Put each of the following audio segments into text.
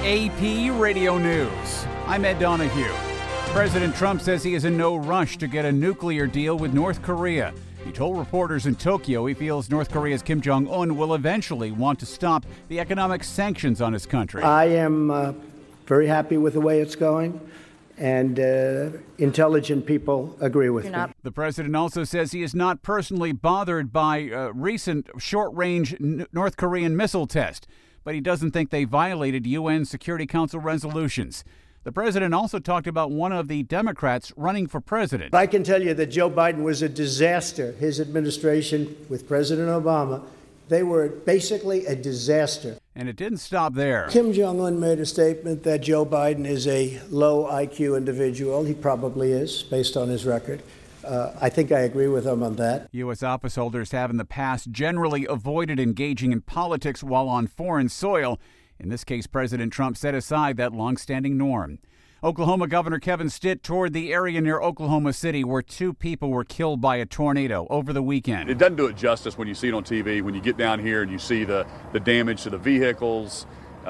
AP Radio News. I'm Ed Donahue. President Trump says he is in no rush to get a nuclear deal with North Korea. He told reporters in Tokyo he feels North Korea's Kim Jong-un will eventually want to stop the economic sanctions on his country. I am very happy with the way it's going, and intelligent people agree with me. The president also says he is not personally bothered by recent short-range North Korean missile test, but he doesn't think they violated UN Security Council resolutions. The president also talked about one of the Democrats running for president. I can tell you that Joe Biden was a disaster. His administration with President Obama, they were basically a disaster. And it didn't stop there. Kim Jong-un made a statement that Joe Biden is a low IQ individual. He probably is, based on his record. I think I agree with him on that. U.S. office holders have in the past generally avoided engaging in politics while on foreign soil. In this case, President Trump set aside that longstanding norm. Oklahoma Governor Kevin Stitt toured the area near Oklahoma City where 2 people were killed by a tornado over the weekend. It doesn't do it justice when you see it on TV, when you get down here and you see the damage to the vehicles, the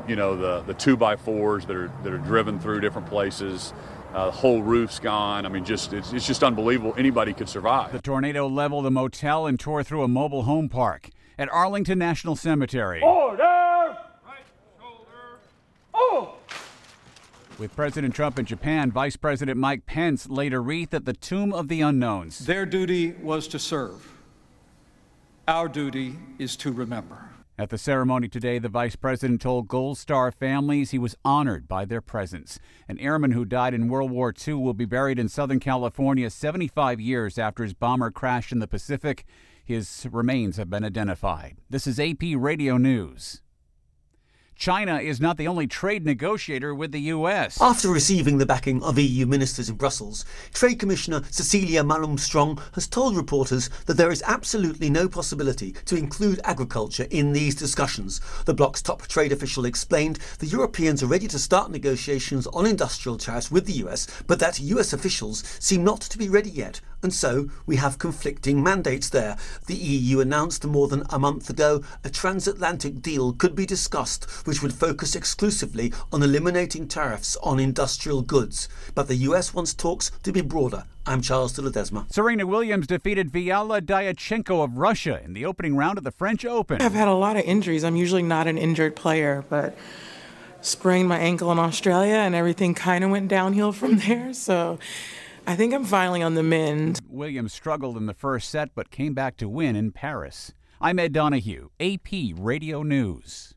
2x4s that are driven through different places. The whole roof's gone. I mean, it's just unbelievable anybody could survive. The tornado leveled a motel and tore through a mobile home park at Arlington National Cemetery. Order! Right shoulder. Oh! With President Trump in Japan, Vice President Mike Pence laid a wreath at the Tomb of the Unknowns. Their duty was to serve. Our duty is to remember. At the ceremony today, the vice president told Gold Star families he was honored by their presence. An airman who died in World War II will be buried in Southern California 75 years after his bomber crashed in the Pacific. His remains have been identified. This is AP Radio News. China is not the only trade negotiator with the U.S. After receiving the backing of EU ministers in Brussels, Trade Commissioner Cecilia Malmström has told reporters that there is absolutely no possibility to include agriculture in these discussions. The bloc's top trade official explained the Europeans are ready to start negotiations on industrial tariffs with the US, but that US officials seem not to be ready yet. And so we have conflicting mandates there. The EU announced more than a month ago a transatlantic deal could be discussed, which would focus exclusively on eliminating tariffs on industrial goods. But the US wants talks to be broader. I'm Charles de Ledesma. Serena Williams defeated Viala Diachenko of Russia in the opening round of the French Open. I've had a lot of injuries. I'm usually not an injured player, but sprained my ankle in Australia and everything kind of went downhill from there. So I think I'm finally on the mend. Williams struggled in the first set but came back to win in Paris. I'm Ed Donahue, AP Radio News.